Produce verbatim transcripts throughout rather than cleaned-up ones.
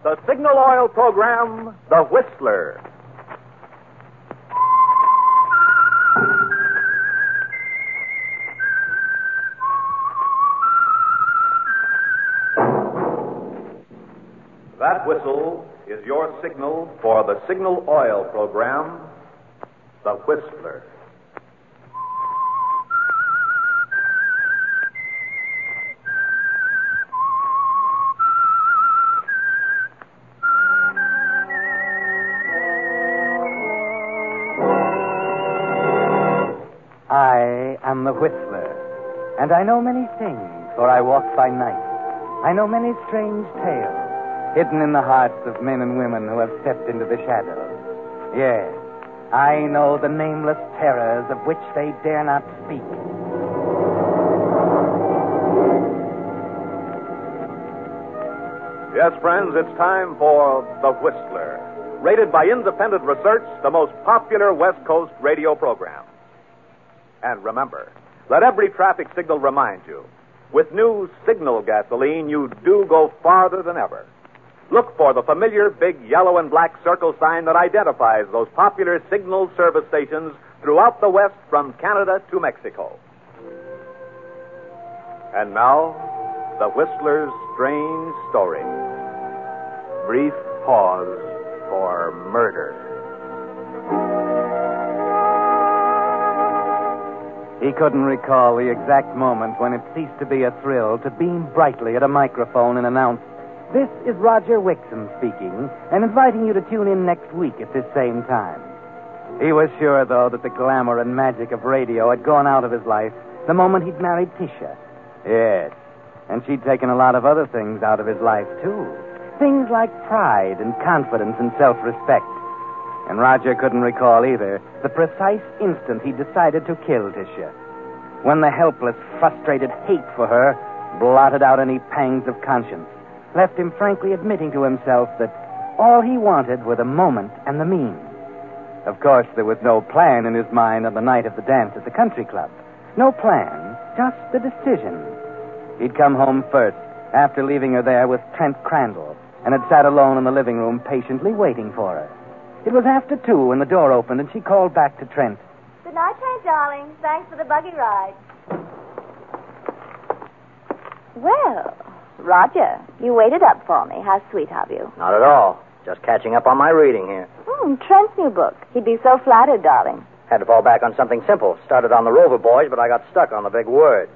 the Signal Oil program, The Whistler. That whistle is your signal for the Signal Oil program, The Whistler. I am the Whistler, and I know many things, for I walk by night. I know many strange tales, hidden in the hearts of men and women who have stepped into the shadows. Yes, I know the nameless terrors of which they dare not speak. Yes, friends, it's time for The Whistler, rated by independent research the most popular West Coast radio program. And remember, let every traffic signal remind you, with new Signal gasoline, you do go farther than ever. Look for the familiar big yellow and black circle sign that identifies those popular Signal service stations throughout the West from Canada to Mexico. And now, the Whistler's strange story. Brief pause for murder. He couldn't recall the exact moment when it ceased to be a thrill to beam brightly at a microphone and announce, "This is Roger Wixom speaking, and inviting you to tune in next week at this same time." He was sure, though, that the glamour and magic of radio had gone out of his life the moment he'd married Tisha. Yes, and she'd taken a lot of other things out of his life, too. Things like pride and confidence and self-respect. And Roger couldn't recall either the precise instant he decided to kill Tisha. When the helpless, frustrated hate for her blotted out any pangs of conscience, left him frankly admitting to himself that all he wanted were the moment and the means. Of course, there was no plan in his mind on the night of the dance at the country club. No plan, just the decision. He'd come home first, after leaving her there with Trent Crandall, and had sat alone in the living room patiently waiting for her. It was after two when the door opened, and she called back to Trent. Good night, Trent, darling. Thanks for the buggy ride. Well, Roger, you waited up for me. How sweet of you. Not at all. Just catching up on my reading here. Hmm, Trent's new book. He'd be so flattered, darling. Had to fall back on something simple. Started on the Rover Boys, but I got stuck on the big words.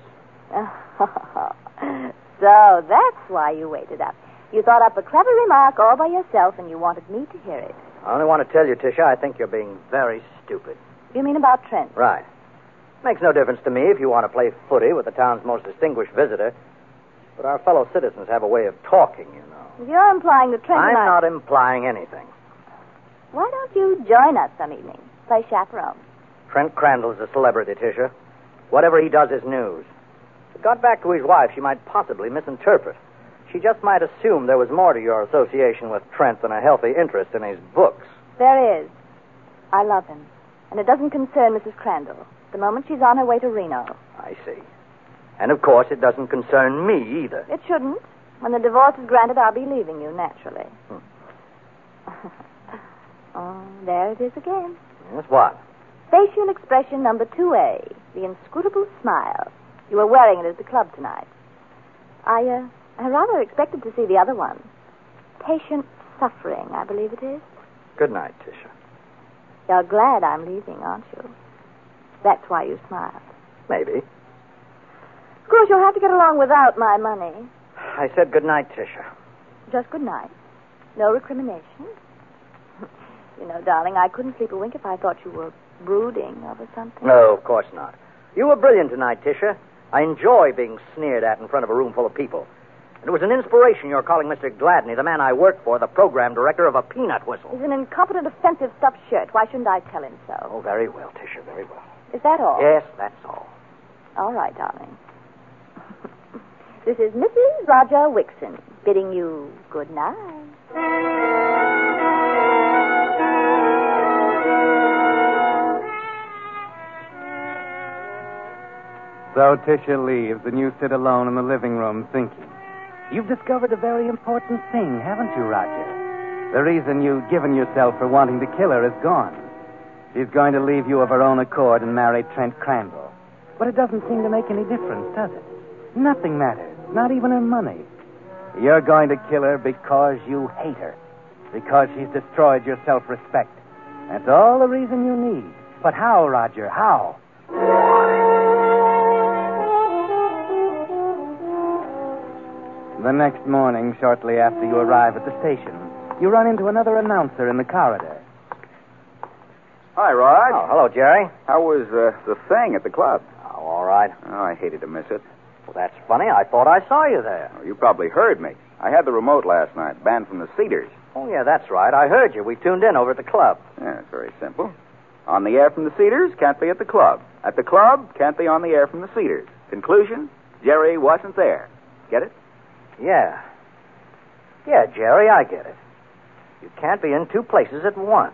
So that's why you waited up. You thought up a clever remark all by yourself, and you wanted me to hear it. I only want to tell you, Tisha, I think you're being very stupid. You mean about Trent? Right. Makes no difference to me if you want to play footy with the town's most distinguished visitor. But our fellow citizens have a way of talking, you know. You're implying that Trent I'm and I... not implying anything. Why don't you join us some evening? Play chaperone. Trent Crandall's a celebrity, Tisha. Whatever he does is news. If it got back to his wife, she might possibly misinterpret. She just might assume there was more to your association with Trent than a healthy interest in his books. There is. I love him. And it doesn't concern Missus Crandall. The moment she's on her way to Reno. I see. And, of course, it doesn't concern me either. It shouldn't. When the divorce is granted, I'll be leaving you, naturally. Hmm. Oh, there it is again. Yes, what? Facial expression number two A. The inscrutable smile. You were wearing it at the club tonight. I, uh... I rather expected to see the other one. Patient suffering, I believe it is. Good night, Tisha. You're glad I'm leaving, aren't you? That's why you smiled. Maybe. Of course, you'll have to get along without my money. I said good night, Tisha. Just good night. No recrimination. You know, darling, I couldn't sleep a wink if I thought you were brooding over something. No, of course not. You were brilliant tonight, Tisha. I enjoy being sneered at in front of a room full of people. It was an inspiration your calling Mister Gladney, the man I work for, the program director of a peanut whistle. He's an incompetent, offensive stuffed shirt. Why shouldn't I tell him so? Oh, very well, Tisha, very well. Is that all? Yes, that's all. All right, darling. This is Missus Roger Wixon bidding you good night. So Tisha leaves, and you sit alone in the living room thinking. You've discovered a very important thing, haven't you, Roger? The reason you've given yourself for wanting to kill her is gone. She's going to leave you of her own accord and marry Trent Crandall. But it doesn't seem to make any difference, does it? Nothing matters, not even her money. You're going to kill her because you hate her, because she's destroyed your self-respect. That's all the reason you need. But how, Roger, how? The next morning, shortly after you arrive at the station, you run into another announcer in the corridor. Hi, Rod. Oh, hello, Jerry. How was uh, the thing at the club? Oh, all right. Oh, I hated to miss it. Well, that's funny. I thought I saw you there. Oh, you probably heard me. I had the remote last night, banned from the Cedars. Oh, yeah, that's right. I heard you. We tuned in over at the club. Yeah, it's very simple. On the air from the Cedars, can't be at the club. At the club, can't be on the air from the Cedars. Conclusion, Jerry wasn't there. Get it? Yeah. Yeah, Jerry, I get it. You can't be in two places at once.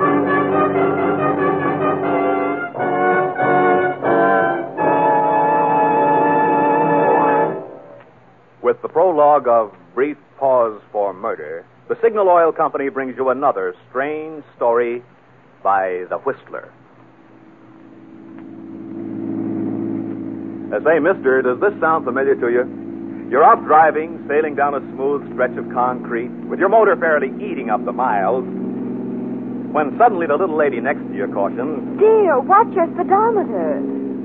With the prologue of Brief Pause for Murder, the Signal Oil Company brings you another strange story by The Whistler. Uh, say, mister, does this sound familiar to you? You're out driving, sailing down a smooth stretch of concrete, with your motor fairly eating up the miles, when suddenly the little lady next to you cautions, Dear, watch your speedometer.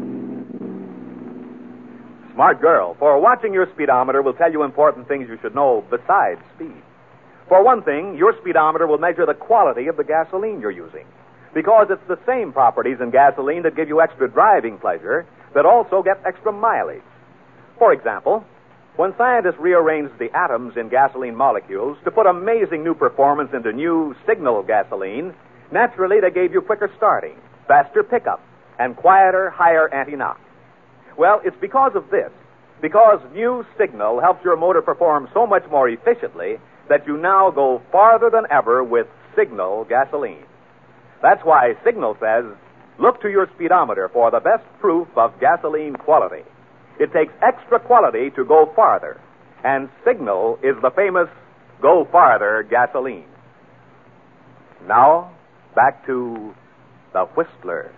Smart girl, for watching your speedometer will tell you important things you should know besides speed. For one thing, your speedometer will measure the quality of the gasoline you're using, because it's the same properties in gasoline that give you extra driving pleasure that also get extra mileage. For example, when scientists rearranged the atoms in gasoline molecules to put amazing new performance into new Signal gasoline, naturally they gave you quicker starting, faster pickup, and quieter, higher anti-knock. Well, it's because of this, because new Signal helps your motor perform so much more efficiently that you now go farther than ever with Signal gasoline. That's why Signal says, look to your speedometer for the best proof of gasoline quality. It takes extra quality to go farther, and Signal is the famous Go Farther gasoline. Now, back to The Whistler.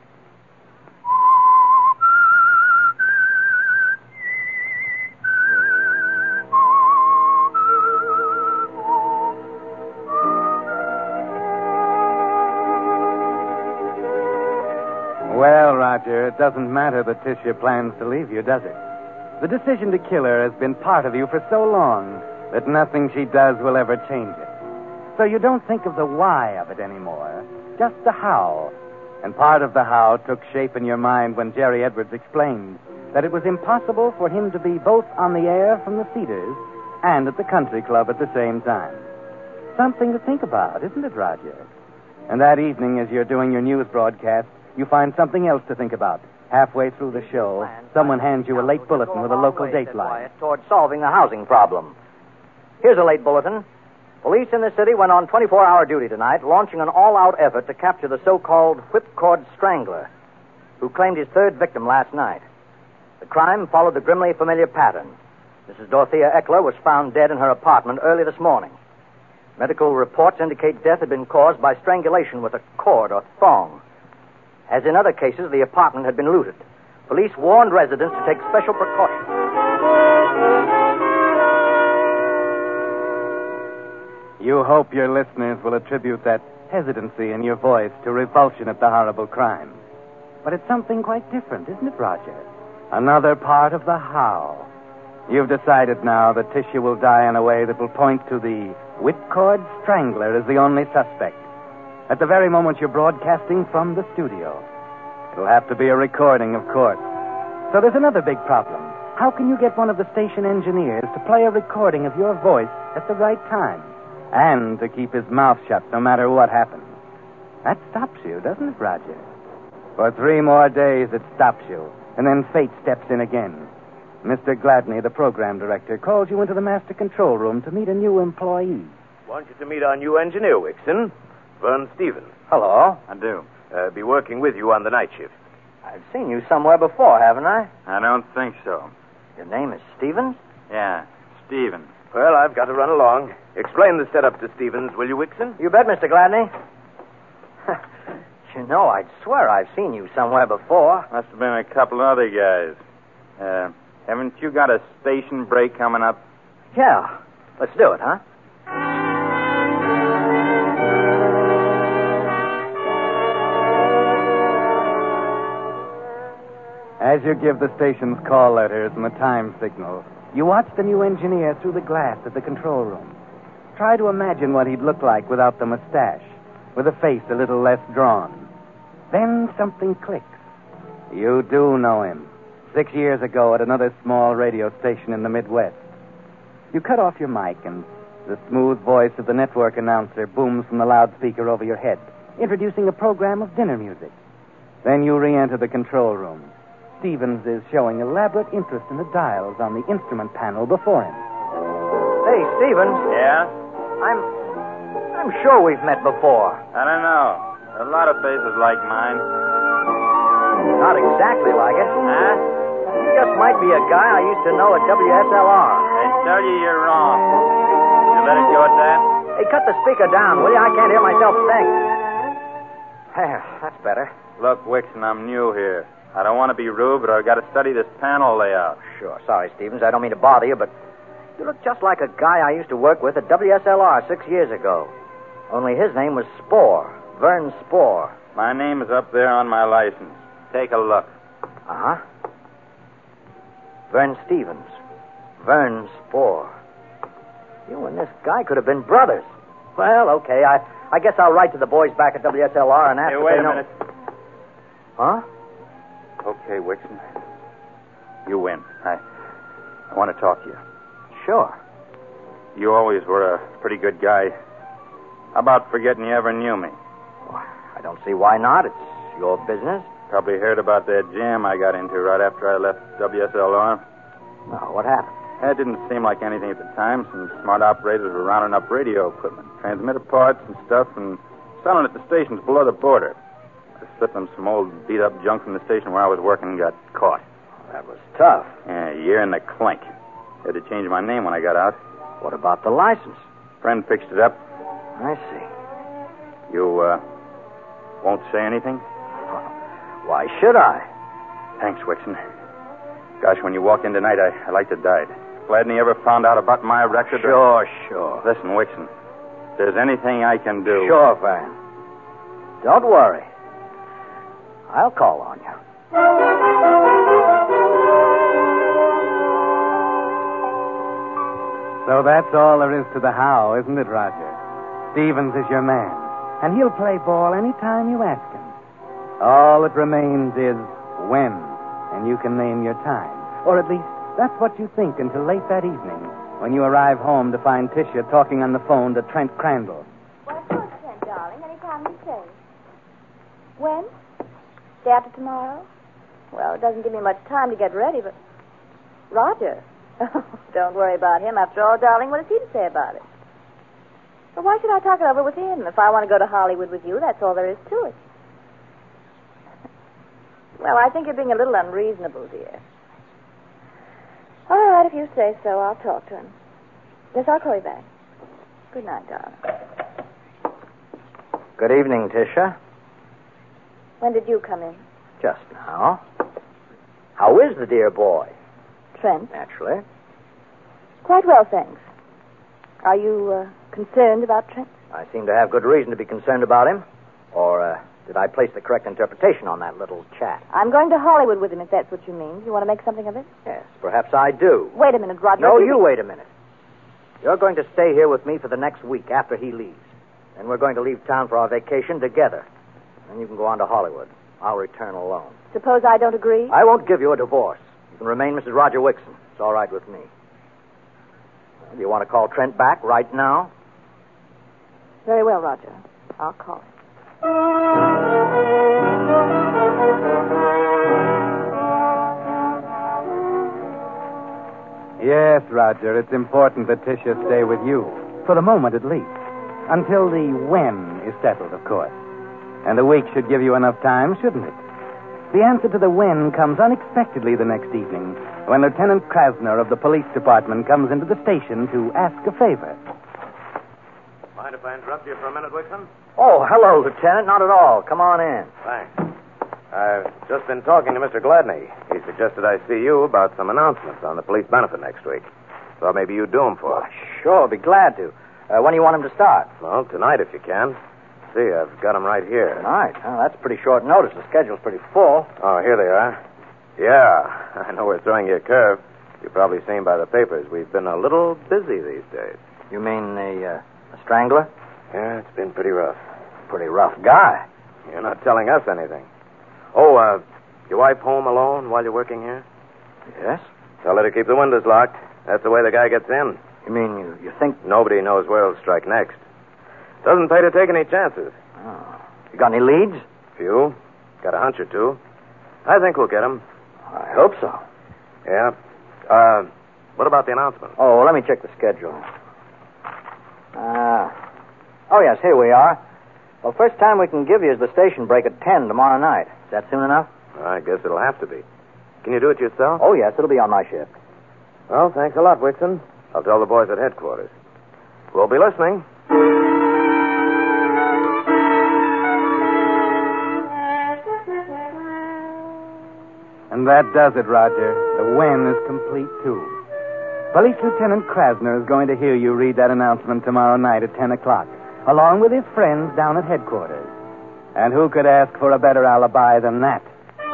Well, Roger, it doesn't matter that Tisha plans to leave you, does it? The decision to kill her has been part of you for so long that nothing she does will ever change it. So you don't think of the why of it anymore, just the how. And part of the how took shape in your mind when Jerry Edwards explained that it was impossible for him to be both on the air from the Cedars and at the country club at the same time. Something to think about, isn't it, Roger? And that evening, as you're doing your news broadcast, you find something else to think about. Halfway through the show, someone hands you a late bulletin with a local dateline. Towards solving the housing problem. Here's a late bulletin. Police in the city went on twenty-four hour duty tonight, launching an all-out effort to capture the so-called whipcord strangler, who claimed his third victim last night. The crime followed the grimly familiar pattern. Missus Dorothea Eckler was found dead in her apartment early this morning. Medical reports indicate death had been caused by strangulation with a cord or thong. As in other cases, the apartment had been looted. Police warned residents to take special precautions. You hope your listeners will attribute that hesitancy in your voice to revulsion at the horrible crime. But it's something quite different, isn't it, Roger? Another part of the how. You've decided now that Tisha will die in a way that will point to the whipcord strangler as the only suspect. At the very moment you're broadcasting from the studio. It'll have to be a recording, of course. So there's another big problem. How can you get one of the station engineers to play a recording of your voice at the right time? And to keep his mouth shut no matter what happens. That stops you, doesn't it, Roger? For three more days it stops you. And then fate steps in again. Mister Gladney, the program director, calls you into the master control room to meet a new employee. Want you to meet our new engineer, Wixon. Vern Stevens. Hello. I do. Uh, be working with you on the night shift. I've seen you somewhere before, haven't I? I don't think so. Your name is Stevens? Yeah, Stevens. Well, I've got to run along. Explain the setup to Stevens, will you, Wixon? You bet, Mister Gladney. You know, I'd swear I've seen you somewhere before. Must have been a couple other guys. Uh, haven't you got a station break coming up? Yeah. Let's do it, huh? As you give the station's call letters and the time signal, you watch the new engineer through the glass at the control room. Try to imagine what he'd look like without the mustache, with a face a little less drawn. Then something clicks. You do know him. Six years ago at another small radio station in the Midwest. You cut off your mic and the smooth voice of the network announcer booms from the loudspeaker over your head, introducing a program of dinner music. Then you re-enter the control room. Stevens is showing elaborate interest in the dials on the instrument panel before him. Hey, Stevens. Yeah? I'm... I'm sure we've met before. I don't know. A lot of faces like mine. Not exactly like it. Huh? You just might be a guy I used to know at W S L R. I tell you you're wrong. You let it go at that? Hey, cut the speaker down, will you? I can't hear myself think. There, that's better. Look, Wixon, I'm new here. I don't want to be rude, but I've got to study this panel layout. Sure. Sorry, Stevens. I don't mean to bother you, but you look just like a guy I used to work with at W S L R six years ago. Only his name was Spore. Vern Spore. My name is up there on my license. Take a look. Uh-huh. Vern Stevens. Vern Spore. You and this guy could have been brothers. Well, okay. I, I guess I'll write to the boys back at W S L R and ask Hey, if wait they a know... minute. Huh? Okay, Wixon. You win. I, I want to talk to you. Sure. You always were a pretty good guy. How about forgetting you ever knew me? Well, I don't see why not. It's your business. Probably heard about that jam I got into right after I left W S L R. No, what happened? That didn't seem like anything at the time. Some smart operators were rounding up radio equipment, transmitter parts and stuff, and selling it to stations below the border. I slipped them some old beat-up junk from the station where I was working and got caught. That was tough. Yeah, a year in the clink. Had to change my name when I got out. What about the license? Friend fixed it up. I see. You, uh, won't say anything? Why should I? Thanks, Wixon. Gosh, when you walked in tonight, I, I like to die. Gladney ever found out about my record? Sure, or... sure. Listen, Wixon, if there's anything I can do... Sure, Vern. Don't worry. I'll call on you. So that's all there is to the how, isn't it, Roger? Stevens is your man, and he'll play ball any time you ask him. All that remains is when, and you can name your time. Or at least, that's what you think until late that evening, when you arrive home to find Tisha talking on the phone to Trent Crandall. Well, of course, Trent, darling. Any time you say. When? Day after tomorrow? Well, it doesn't give me much time to get ready, but... Roger. Don't worry about him. After all, darling, what has he to say about it? But why should I talk it over with him? If I want to go to Hollywood with you, that's all there is to it. Well, I think you're being a little unreasonable, dear. All right, if you say so, I'll talk to him. Yes, I'll call you back. Good night, darling. Good evening, Tisha. When did you come in? Just now. How is the dear boy? Trent. Naturally. Quite well, thanks. Are you uh, concerned about Trent? I seem to have good reason to be concerned about him. Or uh, did I place the correct interpretation on that little chat? I'm going to Hollywood with him, if that's what you mean. You want to make something of it? Yes, perhaps I do. Wait a minute, Roger. No, you wait a minute. You're going to stay here with me for the next week after he leaves. Then we're going to leave town for our vacation together. Then you can go on to Hollywood. I'll return alone. Suppose I don't agree? I won't give you a divorce. You can remain Missus Roger Wixon. It's all right with me. Well, do you want to call Trent back right now? Very well, Roger. I'll call him. Yes, Roger, it's important that Tisha stay with you. For the moment, at least. Until the when is settled, of course. And a week should give you enough time, shouldn't it? The answer to the when comes unexpectedly the next evening, when Lieutenant Krasner of the police department comes into the station to ask a favor. Mind if I interrupt you for a minute, Wixon? Oh, hello, Lieutenant. Not at all. Come on in. Thanks. I've just been talking to Mister Gladney. He suggested I see you about some announcements on the police benefit next week. Thought maybe you'd do them for us. Sure, be glad to. Uh, when do you want him to start? Well, tonight if you can. See, I've got them right here. Tonight? Oh, that's pretty short notice. The schedule's pretty full. Oh, here they are. Yeah, I know we're throwing you a curve. You've probably seen by the papers we've been a little busy these days. You mean the, uh, the strangler? Yeah, it's been pretty rough. Pretty rough guy. You're not telling us anything. Oh, uh, your wife home alone while you're working here? Yes? Tell her to keep the windows locked. That's the way the guy gets in. You mean you, you think... Nobody knows where he'll strike next. Doesn't pay to take any chances. Oh. You got any leads? Few. Got a hunch or two. I think we'll get him. I hope so. Yeah. Uh, what about the announcement? Oh, well, let me check the schedule. Ah. Uh, oh, yes, here we are. Well, first time we can give you is the station break at ten tomorrow night. Is that soon enough? I guess it'll have to be. Can you do it yourself? Oh, yes, it'll be on my shift. Well, thanks a lot, Wixon. I'll tell the boys at headquarters. We'll be listening. And that does it, Roger. The when is complete, too. Police Lieutenant Krasner is going to hear you read that announcement tomorrow night at ten o'clock, along with his friends down at headquarters. And who could ask for a better alibi than that?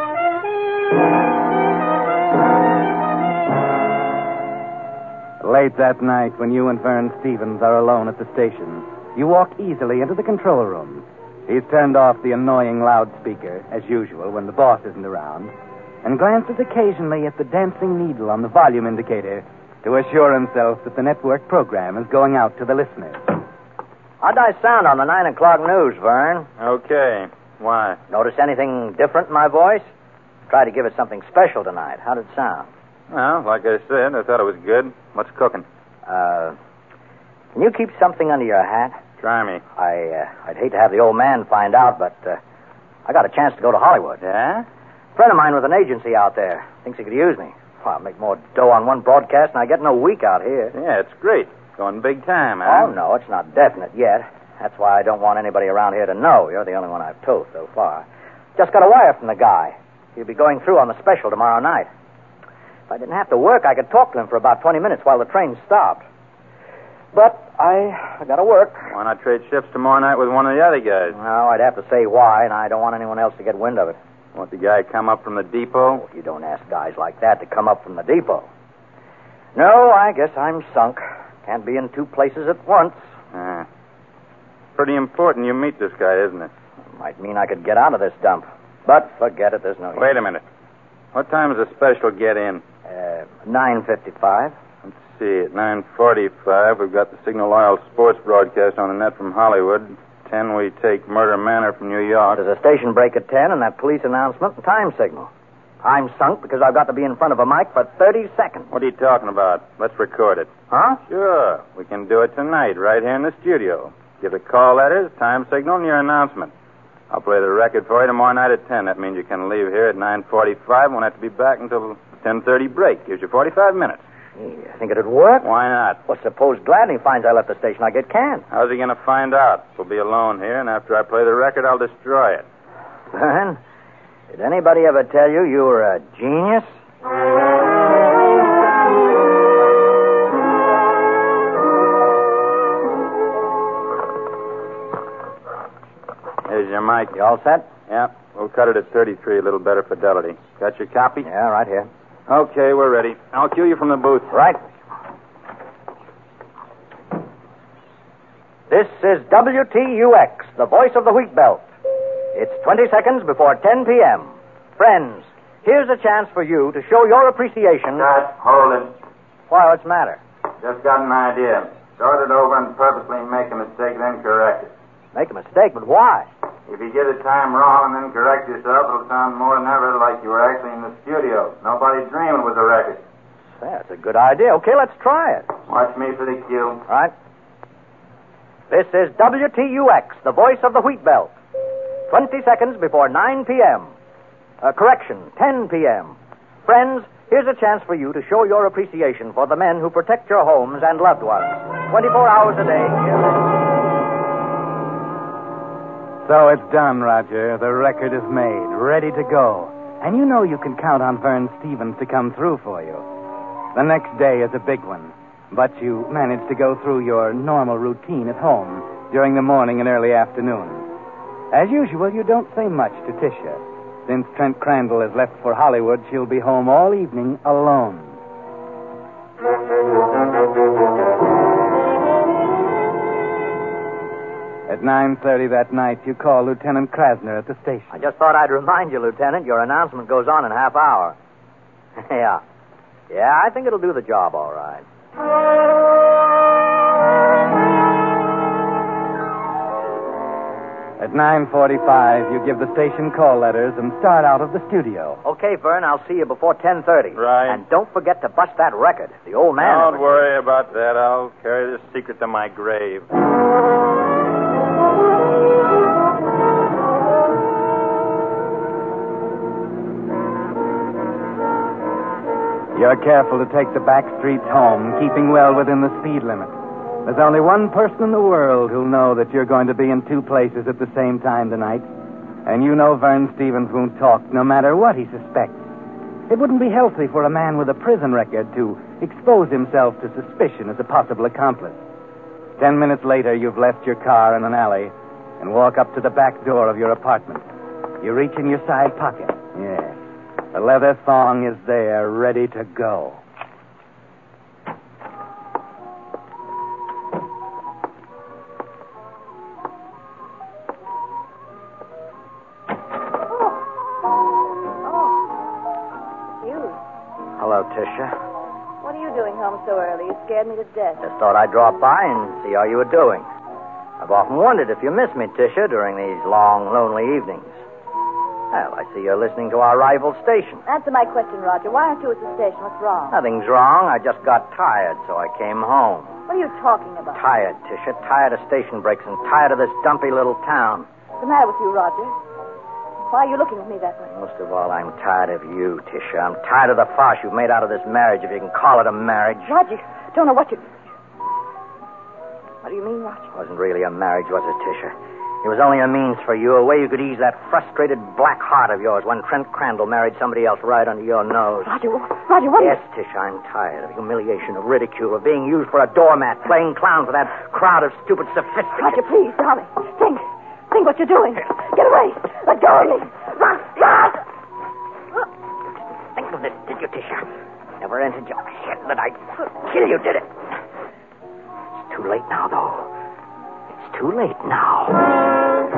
Late that night, when you and Vern Stevens are alone at the station, you walk easily into the control room. He's turned off the annoying loudspeaker, as usual, when the boss isn't around, and glances occasionally at the dancing needle on the volume indicator to assure himself that the network program is going out to the listeners. How'd I sound on the nine o'clock news, Vern? Okay. Why? Notice anything different in my voice? Tried to give it something special tonight. How'd it sound? Well, like I said, I thought it was good. What's cooking? Uh, can you keep something under your hat? Try me. I, uh, I'd hate to have the old man find out, but uh, I got a chance to go to Hollywood. Yeah? A friend of mine with an agency out there thinks he could use me. Well, I'll make more dough on one broadcast than I get in a week out here. Yeah, it's great. Going big time, huh? Oh, no, it's not definite yet. That's why I don't want anybody around here to know. You're the only one I've told so far. Just got a wire from the guy. He'll be going through on the special tomorrow night. If I didn't have to work, I could talk to him for about twenty minutes while the train stopped. But I, I got to work. Why not trade shifts tomorrow night with one of the other guys? Well, I'd have to say why, and I don't want anyone else to get wind of it. Want the guy come up from the depot? Oh, you don't ask guys like that to come up from the depot. No, I guess I'm sunk. Can't be in two places at once. Ah. Pretty important you meet this guy, isn't it? Might mean I could get out of this dump. But forget it, there's no use. Wait a minute. What time does the special get in? Uh, nine fifty-five. Let's see. At nine forty-five, we've got the Signal Oil sports broadcast on the net from Hollywood. ten, we take Murder Manor from New York. There's a station break at ten and that police announcement and time signal. I'm sunk because I've got to be in front of a mic for thirty seconds. What are you talking about? Let's record it. Huh? Sure. We can do it tonight, right here in the studio. Give the call letters, time signal, and your announcement. I'll play the record for you tomorrow night at ten. That means you can leave here at nine forty-five. Won't have to be back until ten thirty break. Gives you forty-five minutes. Gee, I think it'd work. Why not? Well, suppose Gladney finds I left the station, I get canned. How's he going to find out? We'll be alone here, and after I play the record, I'll destroy it. Vern, did anybody ever tell you you were a genius? Here's your mic. You all set? Yeah, we'll cut it at thirty-three, a little better fidelity. Got your copy? Yeah, right here. Okay, we're ready. I'll cue you from the booth. Right. This is W T U X, the voice of the wheat belt. It's twenty seconds before ten p.m. Friends, here's a chance for you to show your appreciation. Cut. Hold it. Why, what's the matter? Just got an idea. Start it over and purposely make a mistake, then correct it. Make a mistake, but why? If you get the time wrong and then correct yourself, it'll sound more than ever like you were actually in the studio. Nobody dreaming with the record. That's a good idea. Okay, let's try it. Watch me for the cue. All right. This is W T U X, the voice of the wheat belt. Twenty seconds before nine p.m. Uh, correction, ten p.m. Friends, Here's a chance for you to show your appreciation for the men who protect your homes and loved ones. twenty-four hours a day. So it's done, Roger. The record is made, ready to go. And you know you can count on Vern Stevens to come through for you. The next day is a big one, but you manage to go through your normal routine at home during the morning and early afternoon. As usual, you don't say much to Tisha. Since Trent Crandall has left for Hollywood, she'll be home all evening alone. At nine thirty that night, you call Lieutenant Krasner at the station. I just thought I'd remind you, Lieutenant, your announcement goes on in a half hour. yeah. Yeah, I think it'll do the job all right. At nine forty-five, you give the station call letters and start out of the studio. Okay, Vern, I'll see you before ten thirty. Right. And don't forget to bust that record. The old man... Don't worry about that. I'll carry this secret to my grave. You're careful to take the back streets home, keeping well within the speed limit. There's only one person in the world who'll know that you're going to be in two places at the same time tonight. And you know Vern Stevens won't talk, no matter what he suspects. It wouldn't be healthy for a man with a prison record to expose himself to suspicion as a possible accomplice. Ten minutes later, you've left your car in an alley and walk up to the back door of your apartment. You reach in your side pocket. Yes. The leather thong is there, ready to go. Hello, Tisha. What are you doing home so early? You scared me to death. Just thought I'd drop by and see how you were doing. I've often wondered if you miss me, Tisha, during these long, lonely evenings. Well, I see you're listening to our rival station. Answer my question, Roger. Why aren't you at the station? What's wrong? Nothing's wrong. I just got tired, so I came home. What are you talking about? Tired, Tisha. Tired of station breaks and tired of this dumpy little town. What's the matter with you, Roger? Why are you looking at me that way? Most of all, I'm tired of you, Tisha. I'm tired of the farce you've made out of this marriage, if you can call it a marriage. Roger, don't know what you... What do you mean, Roger? It wasn't really a marriage, was it, Tisha? It was only a means for you, a way you could ease that frustrated black heart of yours when Trent Crandall married somebody else right under your nose. Roger, Roger, what... Yes, Tisha, I'm tired of humiliation, of ridicule, of being used for a doormat, playing clown for that crowd of stupid sophisticates. Roger, please, darling. Think. Think what you're doing. Get away. Let go of me. Run, run! Think of this, did you, Tisha? Never entered your head that I'd kill you, did it? It's too late now, though. It's too late now.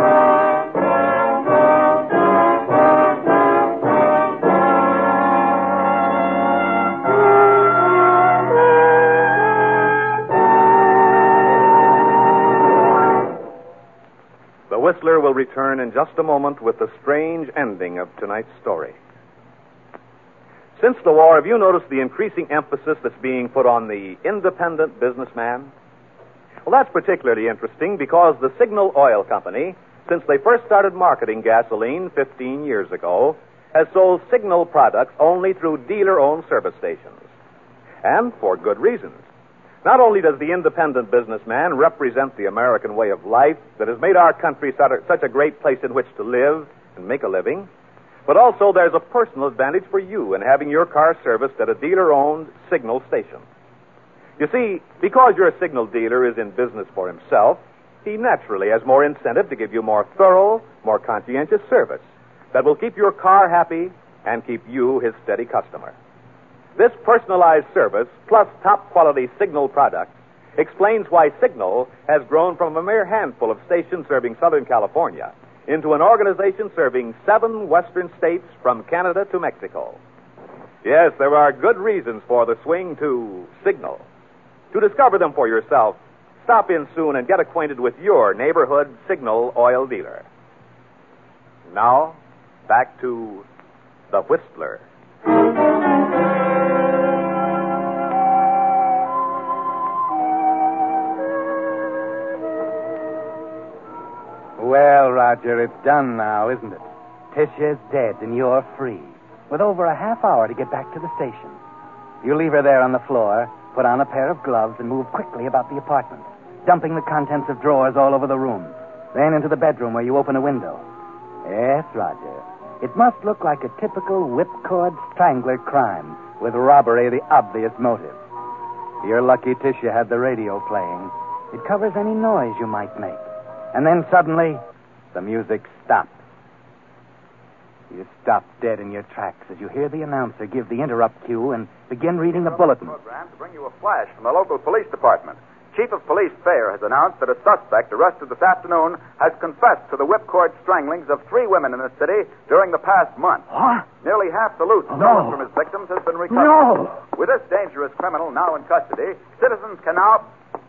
The Whistler will return in just a moment with the strange ending of tonight's story. Since the war, have you noticed the increasing emphasis that's being put on the independent businessman? Well, that's particularly interesting because the Signal Oil Company, since they first started marketing gasoline fifteen years ago, has sold Signal products only through dealer-owned service stations. And for good reasons. Not only does the independent businessman represent the American way of life that has made our country such a great place in which to live and make a living, but also there's a personal advantage for you in having your car serviced at a dealer-owned Signal station. You see, because your Signal dealer is in business for himself, he naturally has more incentive to give you more thorough, more conscientious service that will keep your car happy and keep you his steady customer. This personalized service, plus top-quality Signal products, explains why Signal has grown from a mere handful of stations serving Southern California into an organization serving seven western states from Canada to Mexico. Yes, there are good reasons for the swing to Signal. To discover them for yourself, stop in soon and get acquainted with your neighborhood Signal oil dealer. Now, back to The Whistler. Well, Roger, it's done now, isn't it? Tisha's dead and you're free. with over a half hour to get back to the station. You leave her there on the floor, put on a pair of gloves, and move quickly about the apartment, dumping the contents of drawers all over the room. Then into the bedroom where you open a window. Yes, Roger. It must look like a typical whipcord strangler crime, with robbery the obvious motive. You're lucky Tisha had the radio playing. It covers any noise you might make. And then suddenly, the music stops. You stop dead in your tracks as you hear the announcer give the interrupt cue and begin reading the bulletin. Program to bring you a flash from the local police department. Chief of Police Fair has announced that a suspect arrested this afternoon has confessed to the whipcord stranglings of three women in the city during the past month. What? Nearly half the loot stolen No. from his victims has been recovered. No! With this dangerous criminal now in custody, citizens can now...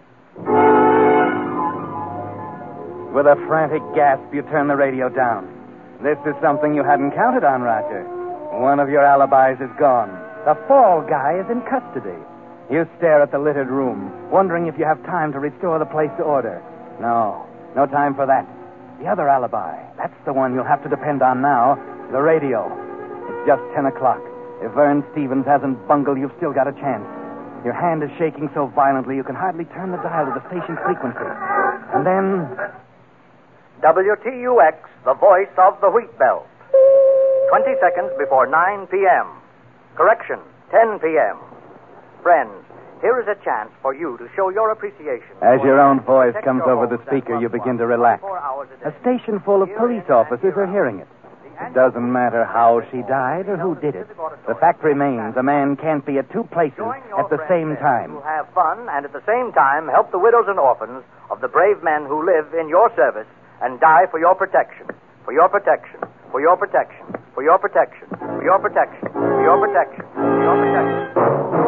With a frantic gasp, you turn the radio down. This is something you hadn't counted on, Roger. One of your alibis is gone. The fall guy is in custody. You stare at the littered room, wondering if you have time to restore the place to order. No, no time for that. The other alibi, that's the one you'll have to depend on now, the radio. It's just ten o'clock. If Vern Stevens hasn't bungled, you've still got a chance. Your hand is shaking so violently you can hardly turn the dial to the station frequency. And then... W T U X, the voice of the wheat belt. Twenty seconds before nine p.m. Correction, ten p.m. Friends, here is a chance for you to show your appreciation. As your own voice comes over the speaker, you begin to relax. A station full of police officers are hearing it. It doesn't matter how she died or who did it. The fact remains, a man can't be at two places at the same time. You'll have fun and at the same time help the widows and orphans of the brave men who live in your service and die for your protection. For your protection. For your protection. For your protection. For your protection. For your protection. For your protection.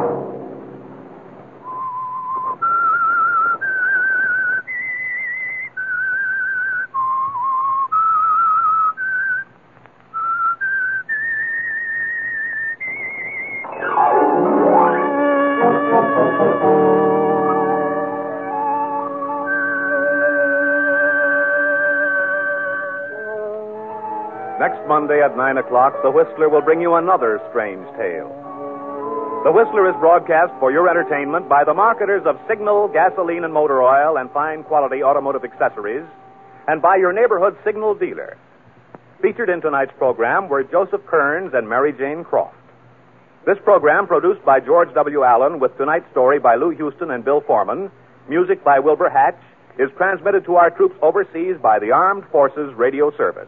Next Monday at nine o'clock, The Whistler will bring you another strange tale. The Whistler is broadcast for your entertainment by the marketers of Signal gasoline and motor oil and fine quality automotive accessories, and by your neighborhood Signal dealer. Featured in tonight's program were Joseph Kearns and Mary Jane Croft. This program, produced by George W. Allen, with tonight's story by Lou Houston and Bill Foreman, music by Wilbur Hatch, is transmitted to our troops overseas by the Armed Forces Radio Service.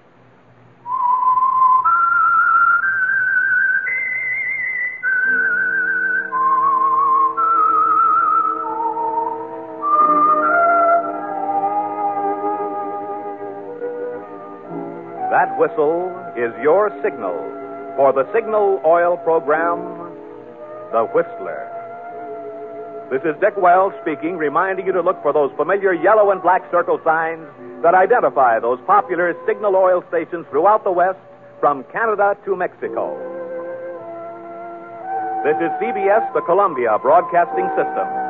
That whistle is your signal for the Signal Oil program, The Whistler. This is Dick Wells speaking, reminding you to look for those familiar yellow and black circle signs that identify those popular Signal Oil stations throughout the West from Canada to Mexico. This is C B S, the Columbia Broadcasting System.